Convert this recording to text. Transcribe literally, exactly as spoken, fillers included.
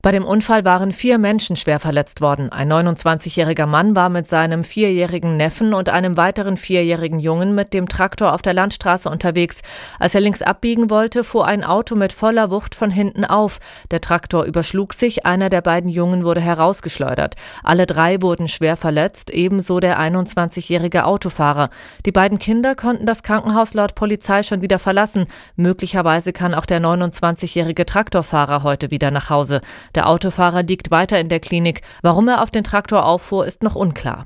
Bei dem Unfall waren vier Menschen schwer verletzt worden. Ein neunundzwanzigjähriger Mann war mit seinem vierjährigen Neffen und einem weiteren vierjährigen Jungen mit dem Traktor auf der Landstraße unterwegs. Als er links abbiegen wollte, fuhr ein Auto mit voller Wucht von hinten auf. Der Traktor überschlug sich, einer der beiden Jungen wurde herausgeschleudert. Alle drei wurden schwer verletzt, ebenso der einundzwanzigjährige Autofahrer. Die beiden Kinder konnten das Krankenhaus laut Polizei schon wieder verlassen. Möglicherweise kann auch der neunundzwanzigjährige Traktorfahrer heute wieder nach Hause. Der Autofahrer liegt weiter in der Klinik. Warum er auf den Traktor auffuhr, ist noch unklar.